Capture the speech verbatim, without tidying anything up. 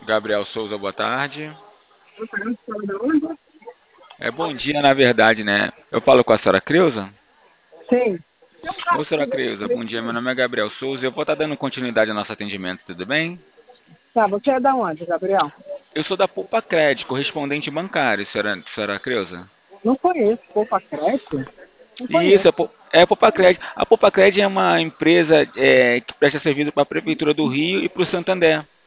Gabriel Souza, boa tarde. Eu falei, fala da onde? É bom dia, na verdade, né? Eu falo com a senhora Creuza? Sim. Ô, senhora Creuza, bom dia. Meu nome é Gabriel Souza e eu vou estar dando continuidade ao nosso atendimento, tudo bem? Tá, você é da onde, Gabriel? Eu sou da Poupa Cred, correspondente bancário, senhora, senhora Creuza. Não conheço. Poupa Crédito? Não E isso, conheço. é, Pou- é a Poupa Cred. A Poupa Cred é uma empresa é, que presta serviço para a Prefeitura do Rio e para o Santander.